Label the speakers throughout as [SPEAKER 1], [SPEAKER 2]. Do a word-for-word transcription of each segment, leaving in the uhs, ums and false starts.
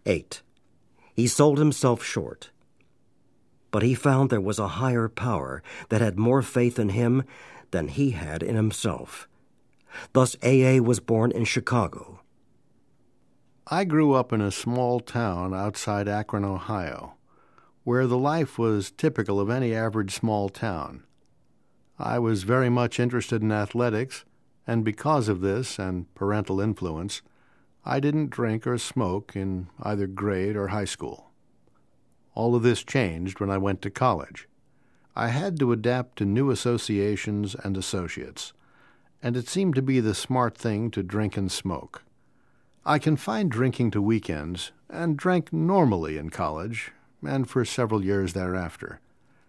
[SPEAKER 1] eight. He sold himself short. But he found there was a higher power that had more faith in him than he had in himself. Thus A A was born in Chicago.
[SPEAKER 2] I grew up in a small town outside Akron, Ohio, where the life was typical of any average small town. I was very much interested in athletics, and because of this and parental influence, I didn't drink or smoke in either grade or high school. All of this changed when I went to college. I had to adapt to new associations and associates, and it seemed to be the smart thing to drink and smoke. I confined drinking to weekends and drank normally in college and for several years thereafter.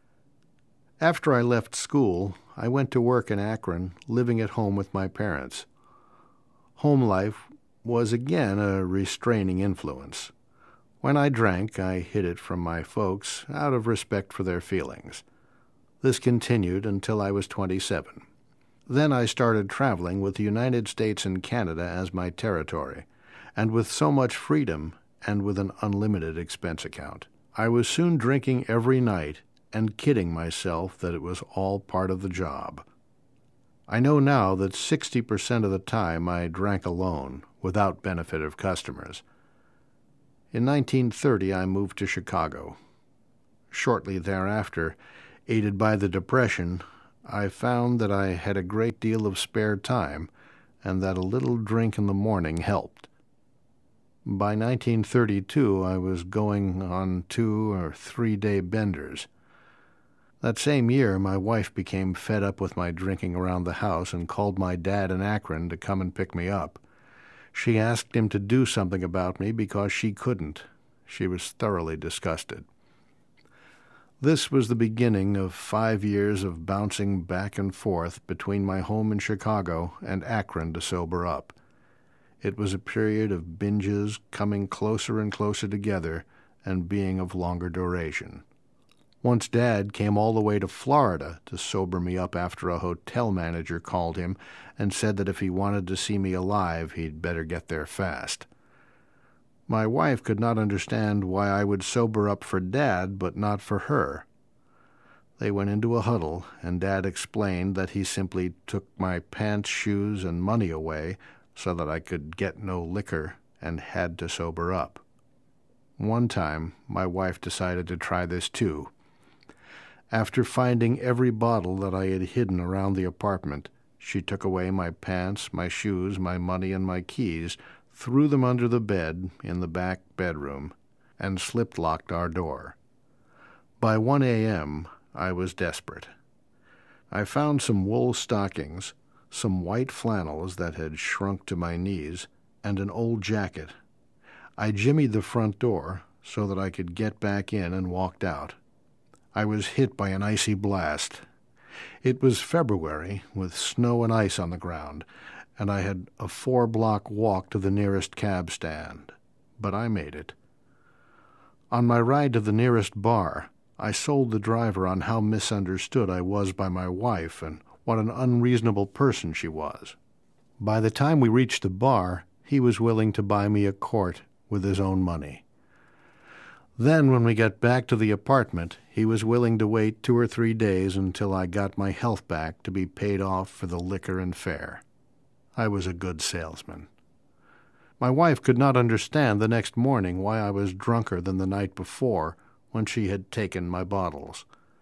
[SPEAKER 2] After I left school, I went to work in Akron, living at home with my parents. Home life was again a restraining influence. When I drank, I hid it from my folks out of respect for their feelings. This continued until I was twenty-seven. Then I started traveling with the United States and Canada as my territory, and with so much freedom and with an unlimited expense account. I was soon drinking every night and kidding myself that it was all part of the job. I know now that sixty percent of the time I drank alone, without benefit of customers. In nineteen thirty, I moved to Chicago. Shortly thereafter, aided by the Depression, I found that I had a great deal of spare time and that a little drink in the morning helped. By nineteen thirty-two, I was going on two- or three-day benders. That same year, my wife became fed up with my drinking around the house and called my dad in Akron to come and pick me up. She asked him to do something about me because she couldn't. She was thoroughly disgusted. This was the beginning of five years of bouncing back and forth between my home in Chicago and Akron to sober up. It was a period of binges coming closer and closer together and being of longer duration. Once Dad came all the way to Florida to sober me up after a hotel manager called him and said that if he wanted to see me alive, he'd better get there fast. My wife could not understand why I would sober up for Dad but not for her. They went into a huddle, and Dad explained that he simply took my pants, shoes, and money away so that I could get no liquor and had to sober up. One time, my wife decided to try this too. After finding every bottle that I had hidden around the apartment, she took away my pants, my shoes, my money, and my keys, threw them under the bed in the back bedroom, and slip-locked our door. By one a.m., I was desperate. I found some wool stockings, some white flannels that had shrunk to my knees, and an old jacket. I jimmied the front door so that I could get back in and walked out. I was hit by an icy blast. It was February, with snow and ice on the ground, and I had a four-block walk to the nearest cab stand. But I made it. On my ride to the nearest bar, I sold the driver on how misunderstood I was by my wife and what an unreasonable person she was. By the time we reached the bar, he was willing to buy me a quart with his own money. Then, when we got back to the apartment, he was willing to wait two or three days until I got my health back to be paid off for the liquor and fare. I was a good salesman. My wife could not understand the next morning why I was drunker than the night before when she had taken my bottles.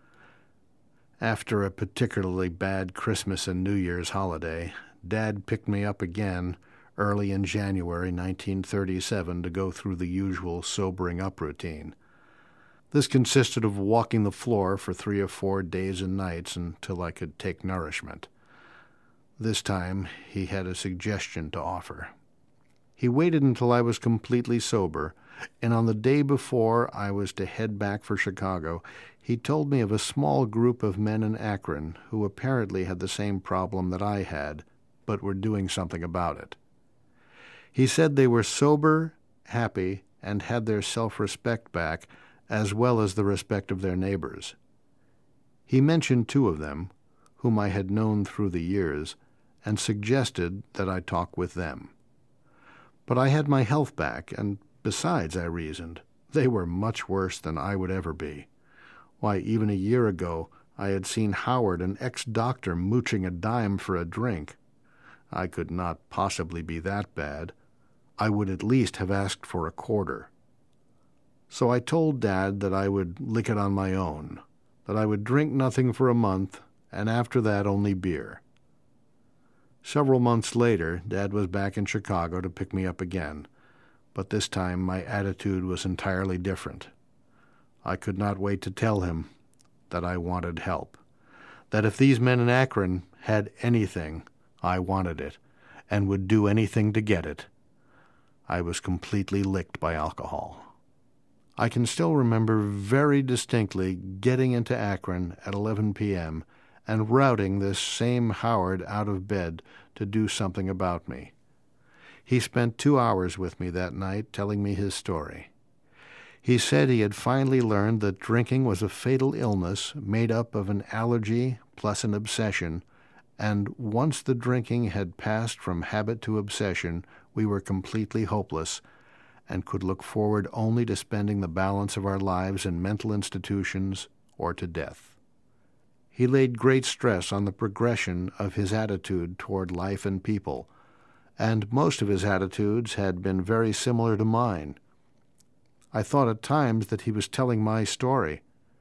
[SPEAKER 2] After a particularly bad Christmas and New Year's holiday, Dad picked me up again early in January nineteen thirty-seven to go through the usual sobering-up routine. This consisted of walking the floor for three or four days and nights until I could take nourishment. This time he had a suggestion to offer. He waited until I was completely sober, and on the day before I was to head back for Chicago, he told me of a small group of men in Akron who apparently had the same problem that I had, but were doing something about it. He said they were sober, happy, and had their self-respect back, as well as the respect of their neighbors. He mentioned two of them, whom I had known through the years, and suggested that I talk with them. But I had my health back, and Besides, I reasoned, they were much worse than I would ever be. Why, even a year ago, I had seen Howard, an ex-doctor, mooching a dime for a drink. I could not possibly be that bad. I would at least have asked for a quarter. So I told Dad that I would lick it on my own, that I would drink nothing for a month, and after that only beer. Several months later, Dad was back in Chicago to pick me up again, but this time my attitude was entirely different. I could not wait to tell him that I wanted help, that if these men in Akron had anything, I wanted it, and would do anything to get it. I was completely licked by alcohol. I can still remember very distinctly getting into Akron at eleven p.m. and routing this same Howard out of bed to do something about me. He spent two hours with me that night telling me his story. He said he had finally learned that drinking was a fatal illness made up of an allergy plus an obsession, and once the drinking had passed from habit to obsession, we were completely hopeless and could look forward only to spending the balance of our lives in mental institutions or to death. He laid great stress on the progression of his attitude toward life and people, and most of his attitudes had been very similar to mine. I thought at times that he was telling my story.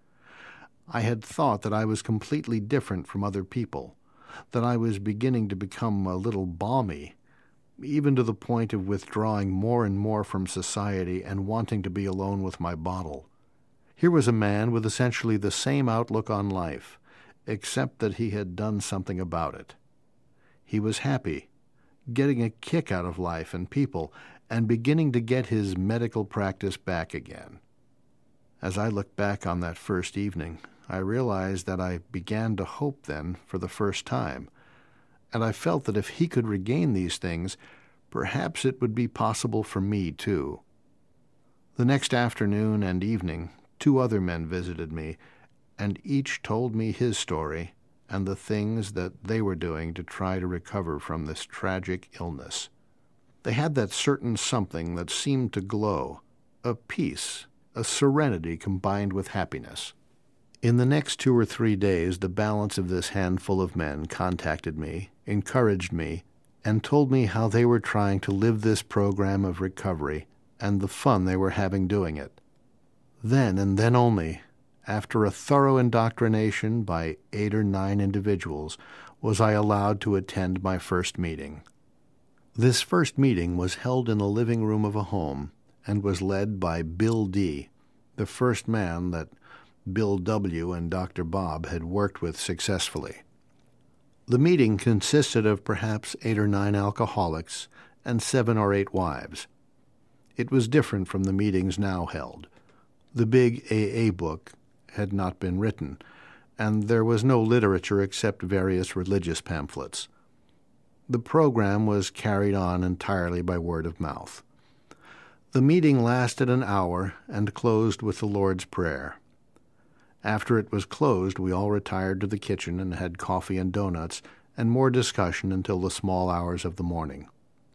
[SPEAKER 2] I had thought that I was completely different from other people, that I was beginning to become a little balmy, even to the point of withdrawing more and more from society and wanting to be alone with my bottle. Here was a man with essentially the same outlook on life, except that he had done something about it. He was happy, getting a kick out of life and people, and beginning to get his medical practice back again. As I look back on that first evening, I realized that I began to hope then for the first time, and I felt that if he could regain these things, perhaps it would be possible for me too. The next afternoon and evening, two other men visited me, and each told me his story and the things that they were doing to try to recover from this tragic illness. They had that certain something that seemed to glow, a peace, a serenity combined with happiness. In the next two or three days, the balance of this handful of men contacted me, encouraged me, and told me how they were trying to live this program of recovery and the fun they were having doing it. Then, and then only, after a thorough indoctrination by eight or nine individuals, was I allowed to attend my first meeting. This first meeting was held in the living room of a home and was led by Bill D., the first man that Bill W. and Doctor Bob had worked with successfully. The meeting consisted of perhaps eight or nine alcoholics and seven or eight wives. It was different from the meetings now held. The big A A book had not been written, and there was no literature except various religious pamphlets. The program was carried on entirely by word of mouth. The meeting lasted an hour and closed with the Lord's Prayer. After it was closed, we all retired to the kitchen and had coffee and donuts and more discussion until the small hours of the morning.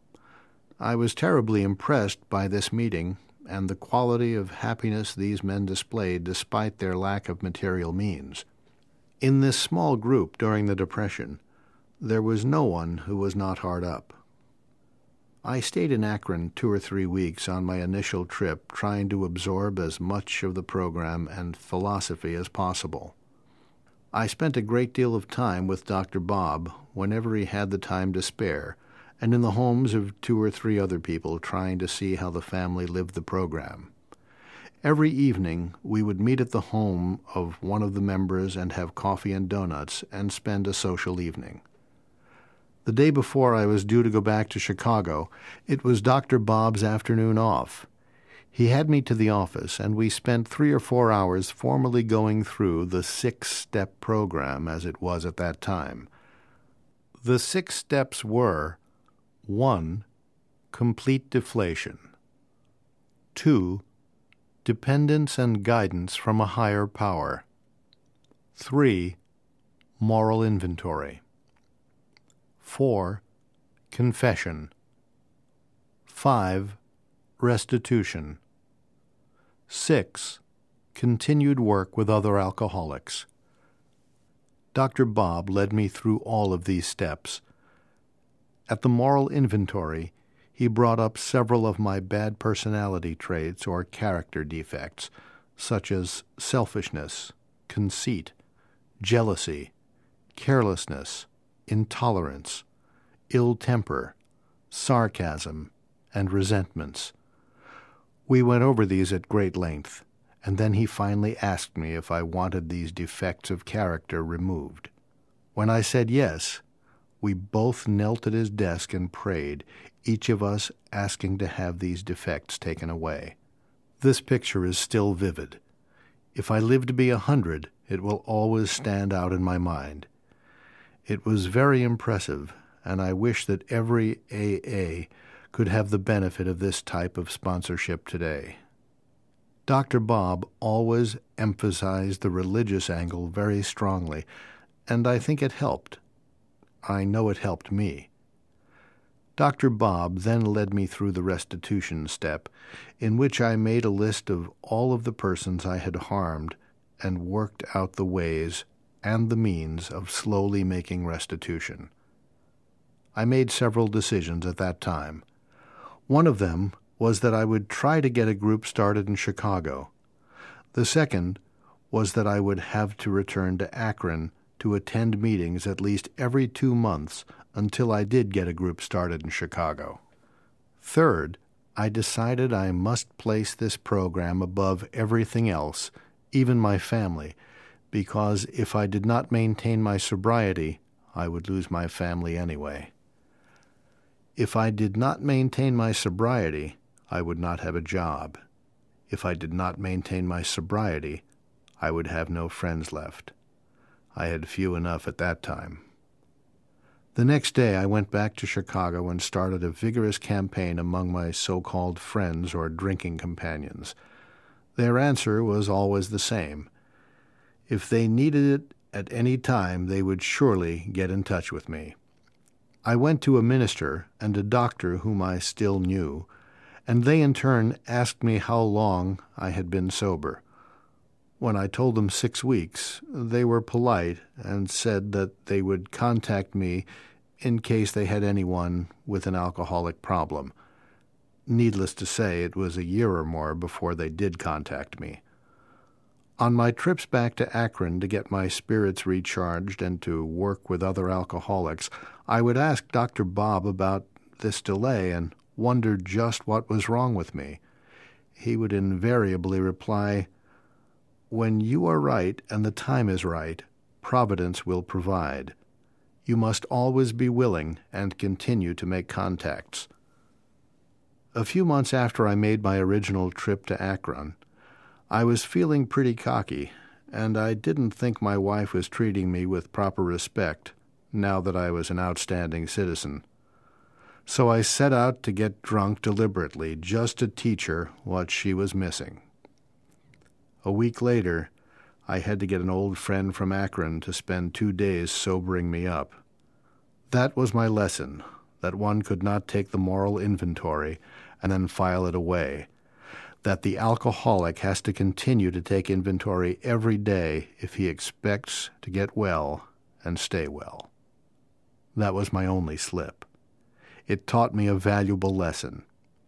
[SPEAKER 2] I was terribly impressed by this meeting and the quality of happiness these men displayed despite their lack of material means. In this small group during the Depression, there was no one who was not hard up. I stayed in Akron two or three weeks on my initial trip, trying to absorb as much of the program and philosophy as possible. I spent a great deal of time with Doctor Bob whenever he had the time to spare, and in the homes of two or three other people trying to see how the family lived the program. Every evening we would meet at the home of one of the members and have coffee and donuts and spend a social evening. The day before I was due to go back to Chicago, it was Doctor Bob's afternoon off. He had me to the office, and we spent three or four hours formally going through the six-step program as it was at that time. The six steps were: one. Complete deflation. two. Dependence and guidance from a higher power. three. Moral inventory. four. Confession. five. Restitution. Six. Continued work with other alcoholics. Doctor Bob led me through all of these steps. At the moral inventory, he brought up several of my bad personality traits or character defects, such as selfishness, conceit, jealousy, carelessness, intolerance, ill temper, sarcasm, and resentments. We went over these at great length, and then he finally asked me if I wanted these defects of character removed. When I said yes, we both knelt at his desk and prayed, each of us asking to have these defects taken away. This picture is still vivid. If I live to be a hundred, it will always stand out in my mind. It was very impressive, and I wish that every A A could have the benefit of this type of sponsorship today. Doctor Bob always emphasized the religious angle very strongly, and I think it helped. I know it helped me. Doctor Bob then led me through the restitution step, in which I made a list of all of the persons I had harmed and worked out the ways and the means of slowly making restitution. I made several decisions at that time. One of them was that I would try to get a group started in Chicago. The second was that I would have to return to Akron to attend meetings at least every two months until I did get a group started in Chicago. Third, I decided I must place this program above everything else, even my family, because if I did not maintain my sobriety, I would lose my family anyway. If I did not maintain my sobriety, I would not have a job. If I did not maintain my sobriety, I would have no friends left. I had few enough at that time. The next day I went back to Chicago and started a vigorous campaign among my so-called friends or drinking companions. Their answer was always the same. If they needed it at any time, they would surely get in touch with me. I went to a minister and a doctor whom I still knew, and they in turn asked me how long I had been sober. When I told them six weeks, they were polite and said that they would contact me in case they had anyone with an alcoholic problem. Needless to say, it was a year or more before they did contact me. On my trips back to Akron to get my spirits recharged and to work with other alcoholics, I would ask Doctor Bob about this delay and wondered just what was wrong with me. He would invariably reply, "When you are right and the time is right, Providence will provide. You must always be willing and continue to make contacts." A few months after I made my original trip to Akron, I was feeling pretty cocky, and I didn't think my wife was treating me with proper respect now that I was an outstanding citizen. So I set out to get drunk deliberately just to teach her what she was missing. A week later, I had to get an old friend from Akron to spend two days sobering me up. That was my lesson, that one could not take the moral inventory and then file it away, that the alcoholic has to continue to take inventory every day if he expects to get well and stay well. That was my only slip. It taught me a valuable lesson.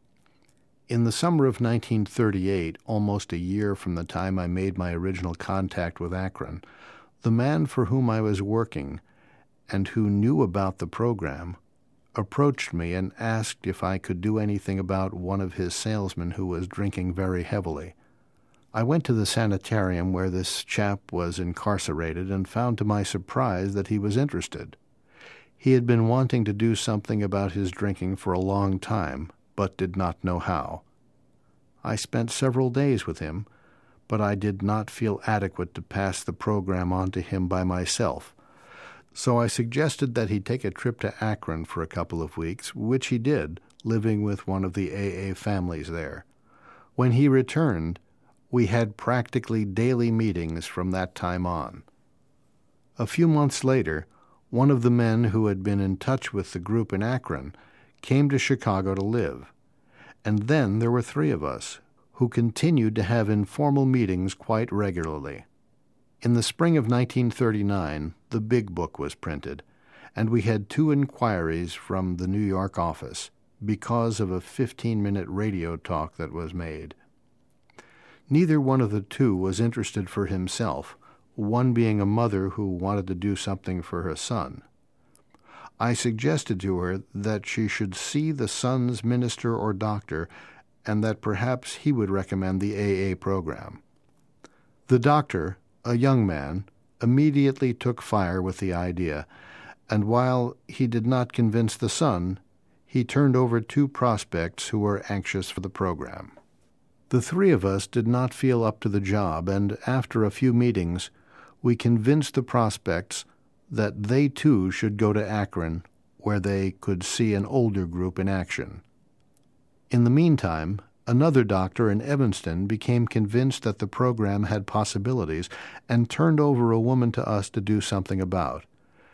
[SPEAKER 2] In the summer of nineteen thirty-eight, almost a year from the time I made my original contact with Akron, the man for whom I was working and who knew about the program approached me and asked if I could do anything about one of his salesmen who was drinking very heavily. I went to the sanitarium where this chap was incarcerated and found to my surprise that he was interested. He had been wanting to do something about his drinking for a long time, but did not know how. I spent several days with him, but I did not feel adequate to pass the program on to him by myself. So I suggested that he take a trip to Akron for a couple of weeks, which he did, living with one of the A A families there. When he returned, we had practically daily meetings from that time on. A few months later, one of the men who had been in touch with the group in Akron came to Chicago to live, And then there were three of us, who continued to have informal meetings quite regularly. In the spring of nineteen thirty-nine, the Big Book was printed, and we had two inquiries from the New York office because of a fifteen-minute radio talk that was made. Neither one of the two was interested for himself, one being a mother who wanted to do something for her son. I suggested to her that she should see the son's minister or doctor, and that perhaps he would recommend the A A program. The doctor, a young man, immediately took fire with the idea, and while he did not convince the son, he turned over two prospects who were anxious for the program. The three of us did not feel up to the job, and after a few meetings, we convinced the prospects that they too should go to Akron, where they could see an older group in action. In the meantime, another doctor in Evanston became convinced that the program had possibilities and turned over a woman to us to do something about.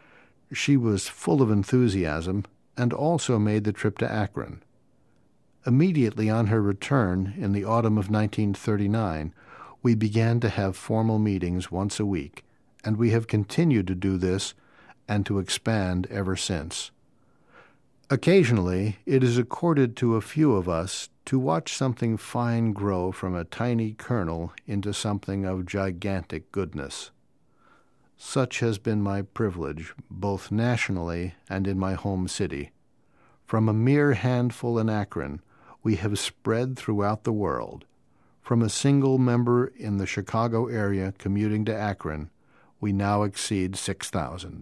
[SPEAKER 2] She was full of enthusiasm and also made the trip to Akron. Immediately on her return in the autumn of nineteen thirty-nine, we began to have formal meetings once a week, and we have continued to do this and to expand ever since. Occasionally, it is accorded to a few of us to watch something fine grow from a tiny kernel into something of gigantic goodness. Such has been my privilege, both nationally and in my home city. From a mere handful in Akron, we have spread throughout the world. From a single member in the Chicago area commuting to Akron, we now exceed six thousand.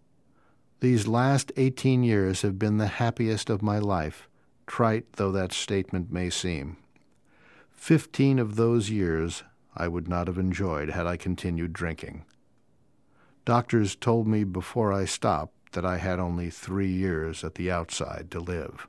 [SPEAKER 2] These last eighteen years have been the happiest of my life, trite though that statement may seem. Fifteen of those years I would not have enjoyed had I continued drinking. Doctors told me before I stopped that I had only three years at the outside to live.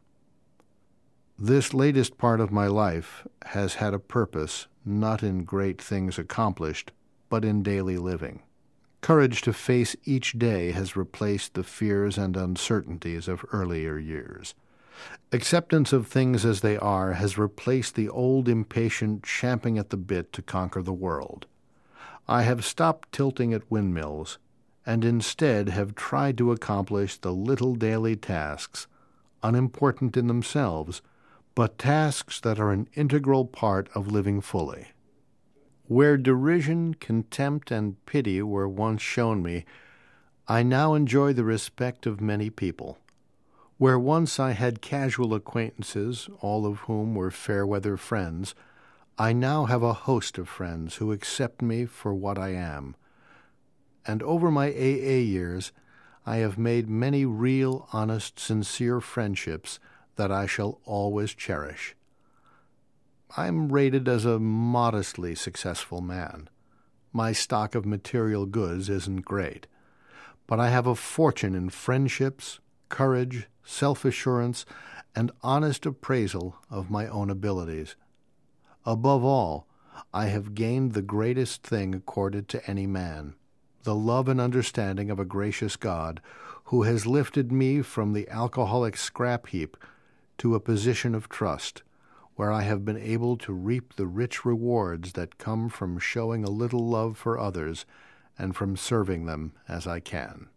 [SPEAKER 2] This latest part of my life has had a purpose, not in great things accomplished, but in daily living. Courage to face each day has replaced the fears and uncertainties of earlier years. Acceptance of things as they are has replaced the old impatient champing at the bit to conquer the world. I have stopped tilting at windmills, and instead have tried to accomplish the little daily tasks, unimportant in themselves, but tasks that are an integral part of living fully. Where derision, contempt, and pity were once shown me, I now enjoy the respect of many people. Where once I had casual acquaintances, all of whom were fair-weather friends, I now have a host of friends who accept me for what I am. And over my A A years, I have made many real, honest, sincere friendships that I shall always cherish. I'm rated as a modestly successful man. My stock of material goods isn't great, but I have a fortune in friendships, courage, self-assurance, and honest appraisal of my own abilities. Above all, I have gained the greatest thing accorded to any man, the love and understanding of a gracious God who has lifted me from the alcoholic scrap heap to a position of trust, where I have been able to reap the rich rewards that come from showing a little love for others and from serving them as I can.